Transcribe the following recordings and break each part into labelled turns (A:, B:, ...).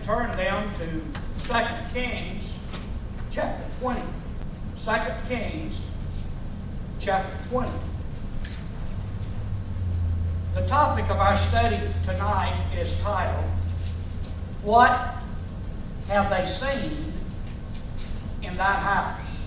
A: turn down to 2 Kings chapter 20. 2 Kings chapter 20. The topic of our study tonight is titled, What Have They Seen in Thy House?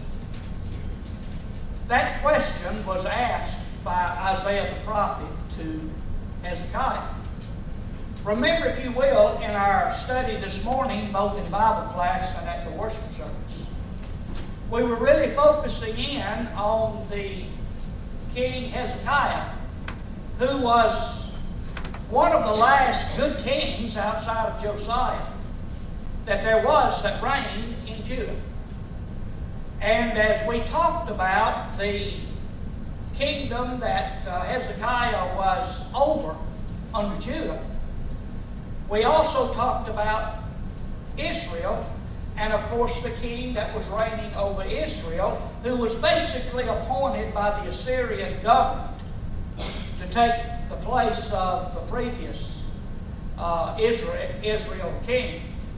A: That question was asked by Isaiah the prophet to Hezekiah. Remember, if you will, in our study this morning, both in Bible class and at the worship service, we were really focusing in on the King Hezekiah, who was one of the last good kings outside of Josiah that there was that reigned in Judah. And as we talked about the kingdom that Hezekiah was over under Judah, we also talked about Israel, and of course the king that was reigning over Israel, who was basically appointed by the Assyrian government to take the place of the previous Israel king.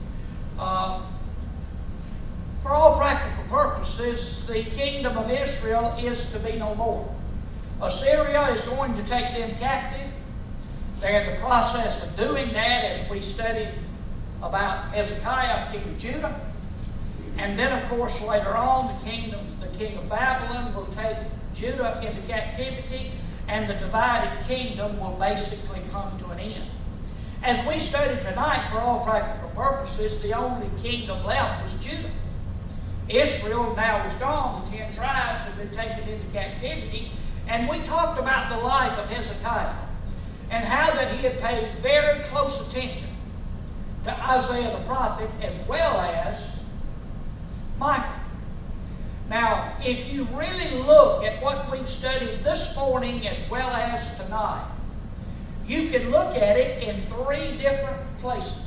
A: For all practical purposes, the kingdom of Israel is to be no more. Assyria is going to take them captive. They're in the process of doing that as we studied about Hezekiah, king of Judah. And then, of course, later on, the king of Babylon will take Judah into captivity, and the divided kingdom will basically come to an end. As we studied tonight, for all practical purposes, the only kingdom left was Judah. Israel now was gone. The 10 tribes had been taken into captivity. And we talked about the life of Hezekiah and how that he had paid very close attention to Isaiah the prophet as well as Micah. Now, if you really look at what we've studied this morning as well as tonight, you can look at it in 3 different places.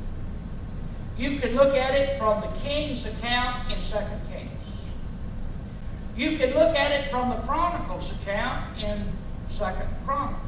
A: You can look at it from the king's account in 2 Kings. You can look at it from the Chronicles account in 2 Chronicles.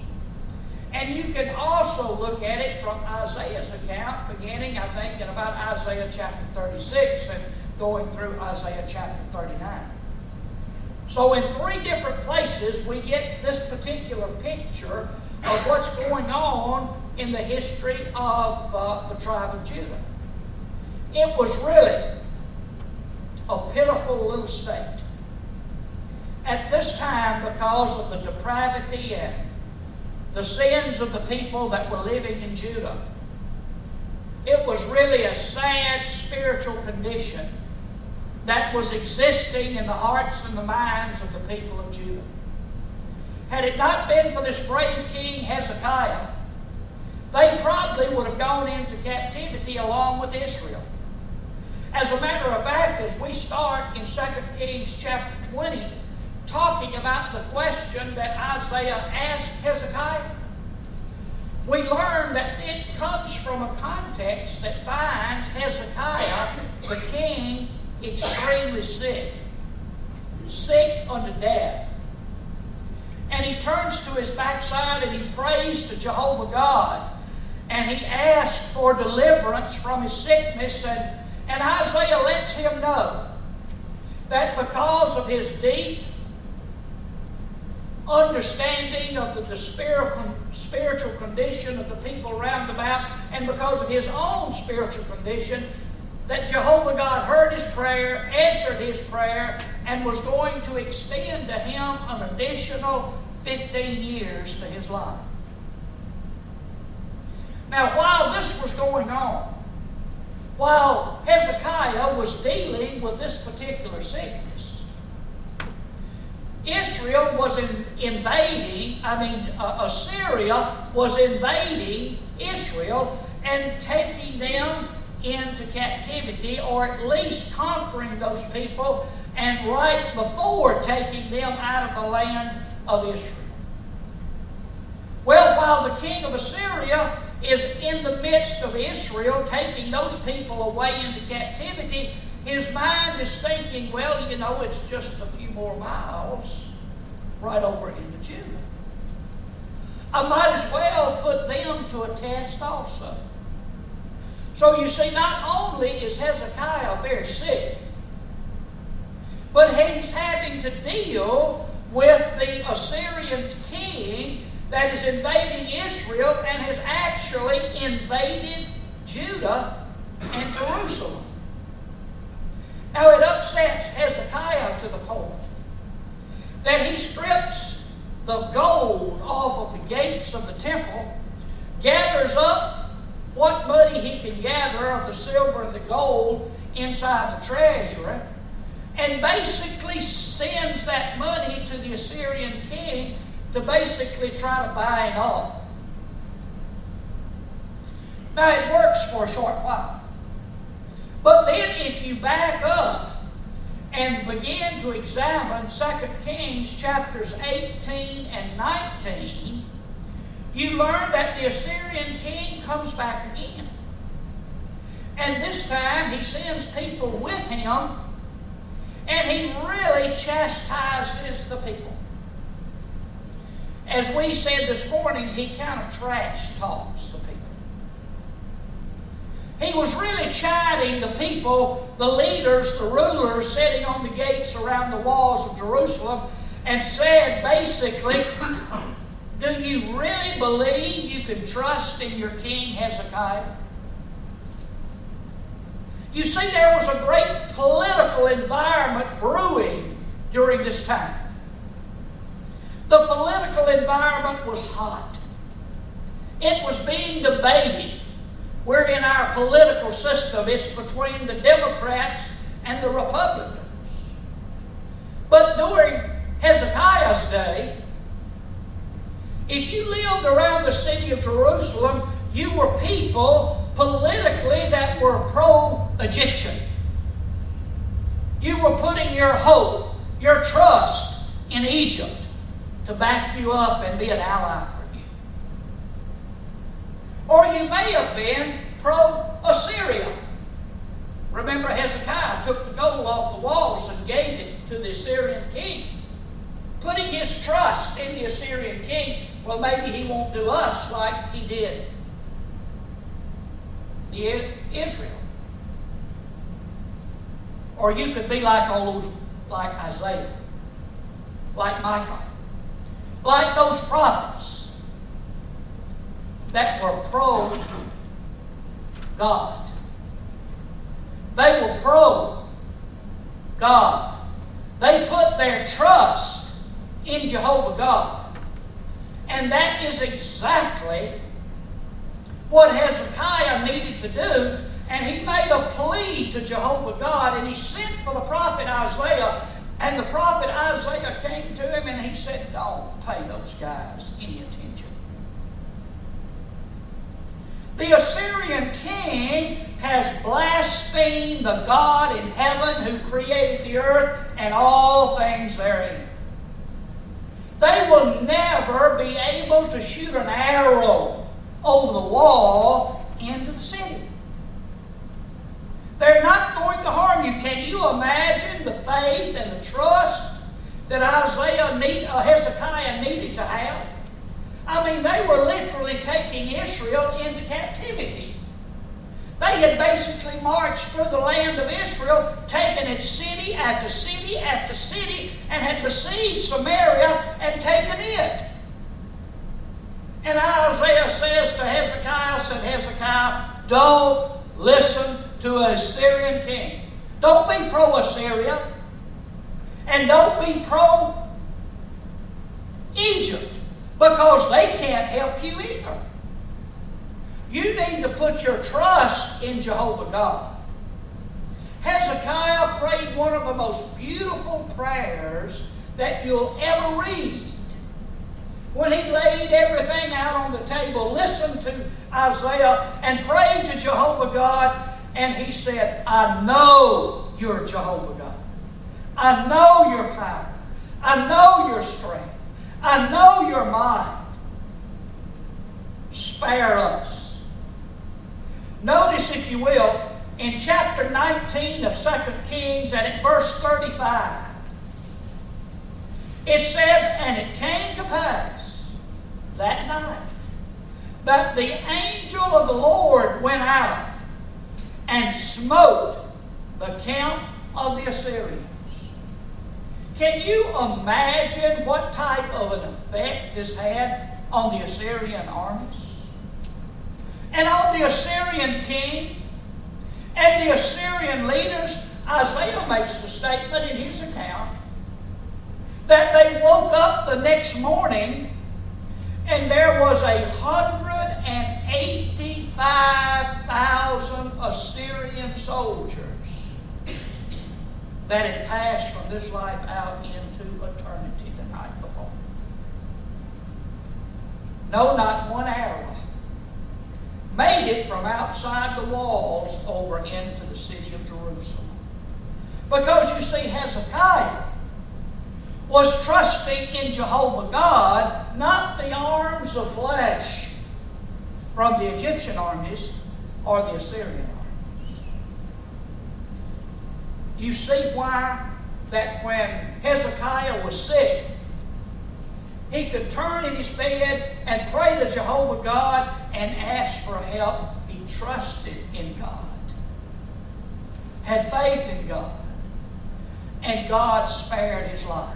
A: And you can also look at it from Isaiah's account, beginning, I think, in about Isaiah chapter 36 and going through Isaiah chapter 39. So in 3 different places, we get this particular picture of what's going on in the history of the tribe of Judah. It was really a pitiful little state. At this time, because of the depravity and the sins of the people that were living in Judah, it was really a sad spiritual condition that was existing in the hearts and the minds of the people of Judah. Had it not been for this brave king Hezekiah, they probably would have gone into captivity along with Israel. As a matter of fact, as we start in 2 Kings chapter 20, talking about the question that Isaiah asked Hezekiah, we learn that it comes from a context that finds Hezekiah, the king, extremely sick unto death. And he turns to his backside and he prays to Jehovah God, and he asks for deliverance from his sickness, and Isaiah lets him know that because of his deep understanding of the spiritual condition of the people round about, and because of his own spiritual condition, that Jehovah God heard his prayer, answered his prayer, and was going to extend to him an additional 15 years to his life. Now, while this was going on, while Hezekiah was dealing with this particular sickness, Assyria was invading Israel and taking them into captivity, or at least conquering those people, and right before taking them out of the land of Israel. Well, while the king of Assyria is in the midst of Israel, taking those people away into captivity, his mind is thinking, well, you know, it's just a few more miles right over into Judah. I might as well put them to a test also. So you see, not only is Hezekiah very sick, but he's having to deal with the Assyrian king that is invading Israel and has actually invaded Judah and Jerusalem. Now it upsets Hezekiah to the point that he strips the gold off of the gates of the temple, gathers up what money he can gather of the silver and the gold inside the treasury, and basically sends that money to the Assyrian king to basically try to buy it off. Now it works for a short while. But then if you back up and begin to examine 2 Kings chapters 18 and 19, you learn that the Assyrian king comes back again. And this time he sends people with him, and he really chastises the people. As we said this morning, he kind of trash talks the people. He was really chiding the people, the leaders, the rulers sitting on the gates around the walls of Jerusalem, and said basically, do you really believe you can trust in your king Hezekiah? You see, there was a great political environment brewing during this time. The political environment was hot. It was being debated. We're in our political system. It's between the Democrats and the Republicans. But during Hezekiah's day, if you lived around the city of Jerusalem, you were people politically that were pro-Egyptian. You were putting your hope, your trust in Egypt to back you up and be an ally for you. Or you may have been pro-Assyria. Remember, Hezekiah took the gold off the walls and gave it to the Assyrian king, putting his trust in the Assyrian king. Well, maybe he won't do us like he did Israel. Or you could be like Isaiah, like Micah, like those prophets that were pro-God. They were pro-God. They put their trust in Jehovah God. And that is exactly what Hezekiah needed to do. And he made a plea to Jehovah God, and he sent for the prophet Isaiah. And the prophet Isaiah came to him and he said, don't pay those guys any attention. The Assyrian king has blasphemed the God in heaven who created the earth and all things therein. They will never be able to shoot an arrow over the wall into the city. They're not going to harm you. Can you imagine the faith and the trust that Hezekiah needed to have? I mean, they were literally taking Israel into captivity. They had basically marched through the land of Israel, taken its city after city after city, and had besieged Samaria and taken it. And Isaiah says to Hezekiah, don't listen to an Assyrian king. Don't be pro-Assyria. And don't be pro-Egypt, because they can't help you either. You need to put your trust in Jehovah God. Hezekiah prayed one of the most beautiful prayers that you'll ever read. When he laid everything out on the table, listened to Isaiah and prayed to Jehovah God, and he said, I know you're Jehovah God. I know your power. I know your strength. I know your mind. Spare us. Notice, if you will, in chapter 19 of 2 Kings and at verse 35, it says, and it came to pass that night that the angel of the Lord went out and smote the camp of the Assyrians. Can you imagine what type of an effect this had on the Assyrian armies? And on the Assyrian king and the Assyrian leaders? Isaiah makes the statement in his account that they woke up the next morning and there was 185,000 Assyrian soldiers that had passed from this life out into eternity the night before. No, not one arrow made it from outside the walls over into the city of Jerusalem. Because you see, Hezekiah was trusting in Jehovah God, not the arms of flesh from the Egyptian armies or the Assyrian armies. You see why that when Hezekiah was sick, he could turn in his bed and pray to Jehovah God and ask for help. He trusted in God, had faith in God, and God spared his life.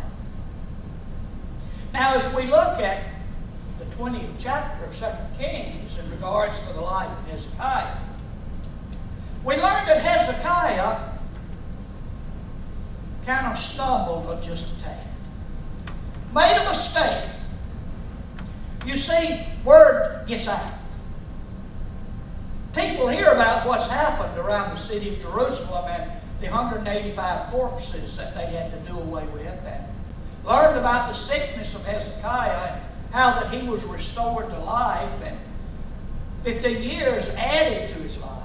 A: Now, as we look at the 20th chapter of 2 Kings in regards to the life of Hezekiah, we learn that Hezekiah kind of stumbled just a tad. Made a mistake. You see, word gets out. People hear about what's happened around the city of Jerusalem and the 185 corpses that they had to do away with, and learned about the sickness of Hezekiah and how that he was restored to life and 15 years added to his life.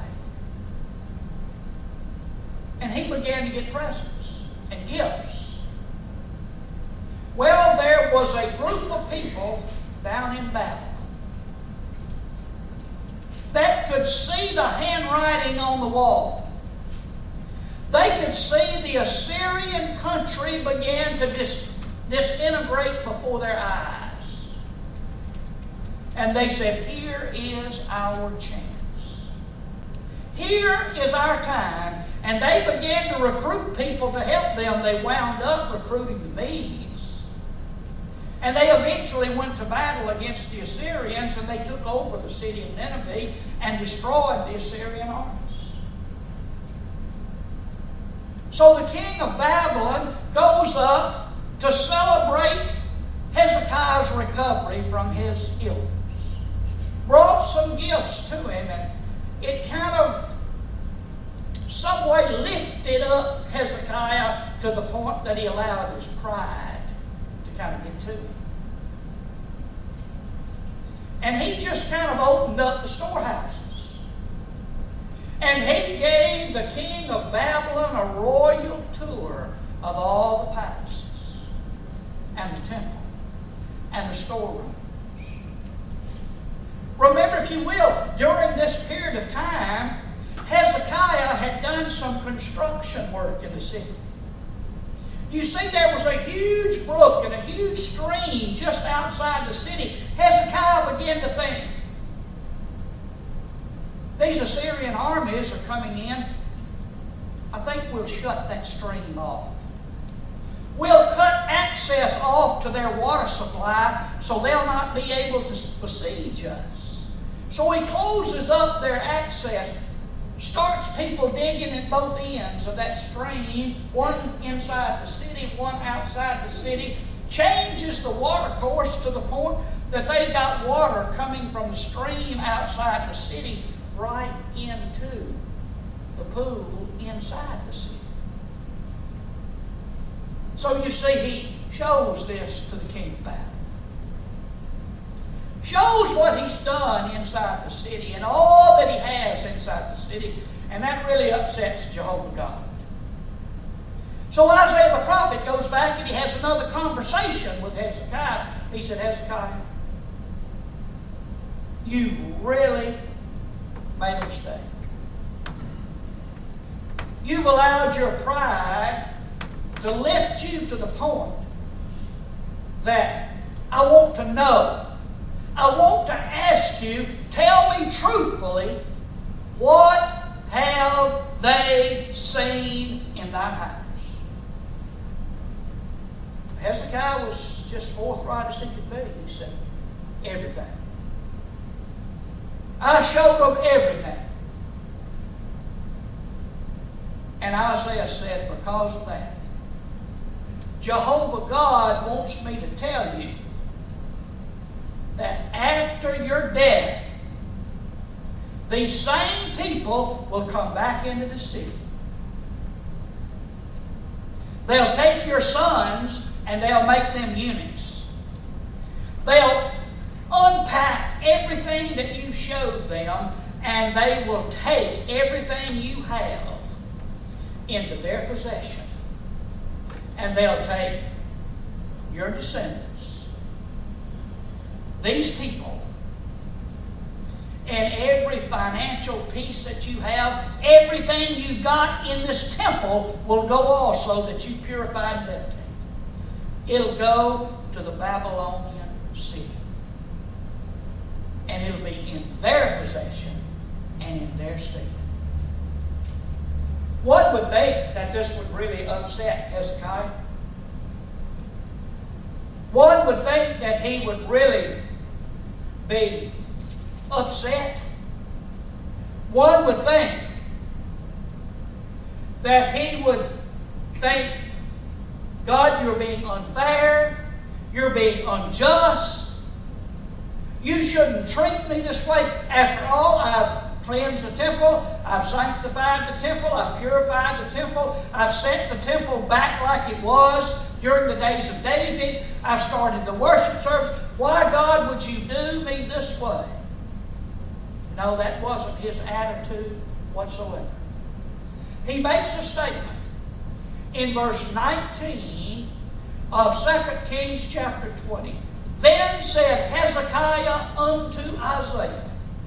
A: And he began to get presents and gifts. Well, there was a group of people down in Babylon that could see the handwriting on the wall. They could see the Assyrian country began to disintegrate before their eyes. And they said, here is our chance. Here is our time. And they began to recruit people to help them. They wound up recruiting the Medes. And they eventually went to battle against the Assyrians, and they took over the city of Nineveh and destroyed the Assyrian armies. So the king of Babylon goes up to celebrate Hezekiah's recovery from his illness. Brought some gifts to him, and it kind of some way lifted up Hezekiah to the point that he allowed his pride to kind of get to him. And he just kind of opened up the storehouses. And he gave the king of Babylon a royal tour of all the palaces and the temple and the storerooms. Remember, if you will, during this period of time, Hezekiah had done some construction work in the city. You see, there was a huge brook and a huge stream just outside the city. Hezekiah began to think, these Assyrian armies are coming in. I think we'll shut that stream off. We'll cut access off to their water supply so they'll not be able to besiege us. So he closes up their access, starts people digging at both ends of that stream, one inside the city, one outside the city, changes the water course to the point that they've got water coming from the stream outside the city right into the pool inside the city. So you see, he shows this to the king of Babylon. Shows what he's done inside the city and all that he has inside the city, and that really upsets Jehovah God. So Isaiah the prophet goes back and he has another conversation with Hezekiah. He said, Hezekiah, you've really made a mistake. You've allowed your pride to lift you to the point that I want to know. I want to ask you, tell me truthfully, what have they seen in thy house? Hezekiah was just forthright as he could be. He said, everything. I showed them everything. And Isaiah said, because of that, Jehovah God wants me to tell you that after your death, these same people will come back into the city. They'll take your sons and they'll make them eunuchs. They'll unpack everything that you showed them, and they will take everything you have into their possession. And they'll take your descendants, these people, and every financial piece that you have, everything you've got in this temple will go also that you purified and meditated. It'll go to the Babylonian city. And it'll be in their possession and in their stead. One would think that this would really upset Hezekiah. One would think that he would really be upset. One would think that he would think, God, you're being unfair. You're being unjust. You shouldn't treat me this way. After all, I've cleansed the temple. I've sanctified the temple. I've purified the temple. I've set the temple back like it was during the days of David. I've started the worship service. Why, God, would you do me this way? No, that wasn't his attitude whatsoever. He makes a statement in verse 19 of 2 Kings chapter 20. Then said Hezekiah unto Isaiah,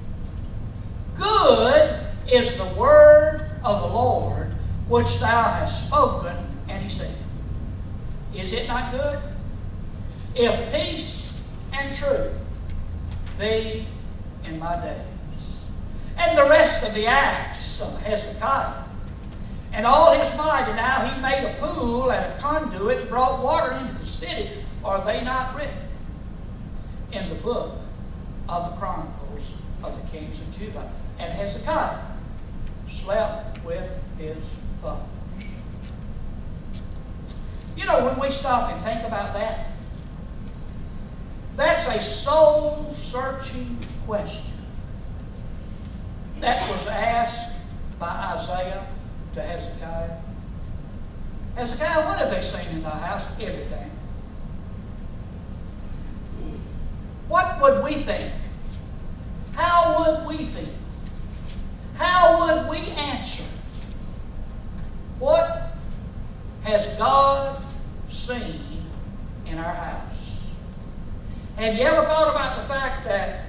A: good is the word of the Lord which thou hast spoken. And he said, is it not good? If peace and truth be in my days. And the rest of the acts of Hezekiah, and all his might, and how he made a pool and a conduit and brought water into the city, are they not written in the book of the Chronicles of the kings of Judah? And Hezekiah slept with his fathers. You know, when we stop and think about that, that's a soul-searching question that was asked by Isaiah to Hezekiah. Hezekiah, what have they seen in thy house? Everything. What would we think? How would we feel? How would we answer? What has God seen in our house? Have you ever thought about the fact that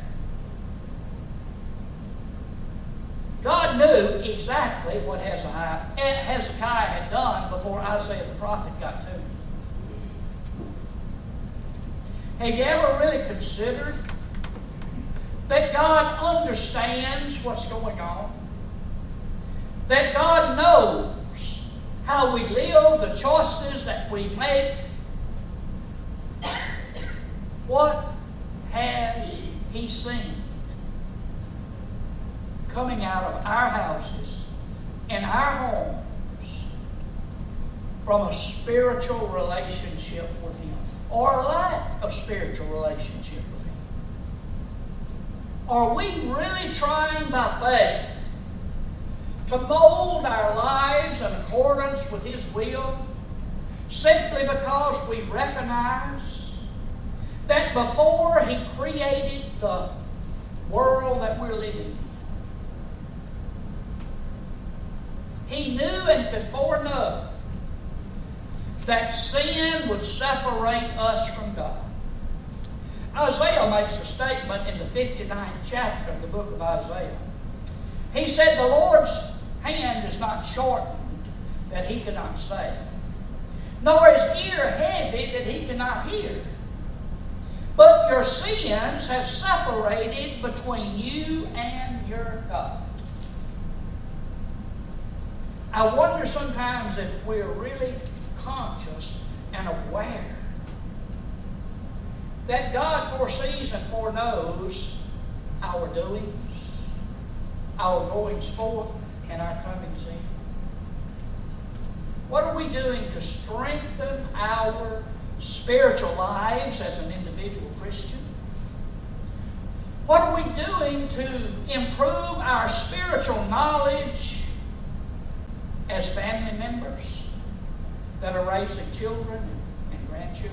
A: God knew exactly what Hezekiah had done before Isaiah the prophet got to him? Have you ever really considered that God understands what's going on? That God knows how we live, the choices that we make? What has He seen coming out of our houses and our homes from a spiritual relationship with Him, or a lack of spiritual relationship with Him? Are we really trying by faith to mold our lives in accordance with His will, simply because we recognize that before He created the world that we're living in, He knew and could foreknow that sin would separate us from God? Isaiah makes a statement in the 59th chapter of the book of Isaiah. He said, the Lord's hand is not shortened that He cannot save, nor is ear heavy that He cannot hear. But your sins have separated between you and your God. I wonder sometimes if we're really conscious and aware that God foresees and foreknows our doings, our goings forth, and our comings in. What are we doing to strengthen our spiritual lives as an individual Christian? What are we doing to improve our spiritual knowledge as family members that are raising children and grandchildren?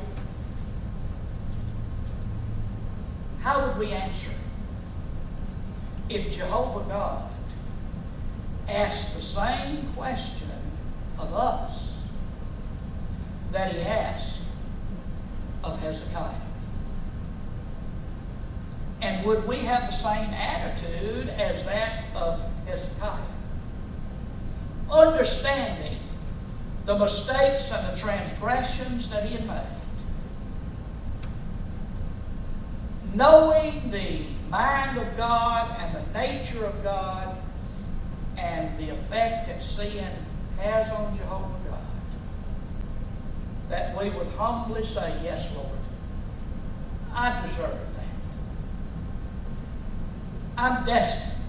A: How would we answer if Jehovah God asked the same question of us that He asked of Hezekiah? And would we have the same attitude as that of Hezekiah? Understanding the mistakes and the transgressions that he had made. Knowing the mind of God and the nature of God and the effect that sin has on Jehovah God. That we would humbly say, yes, Lord, I deserve that. I'm destined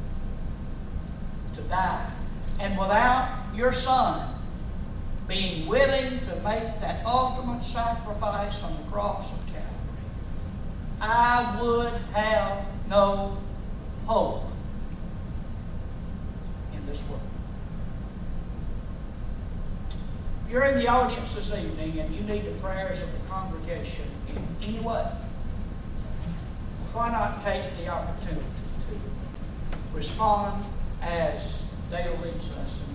A: to die. And without your Son being willing to make that ultimate sacrifice on the cross of Calvary, I would have no hope in this world. If you're in the audience this evening and you need the prayers of the congregation in any way, why not take the opportunity to respond as Dale leads us?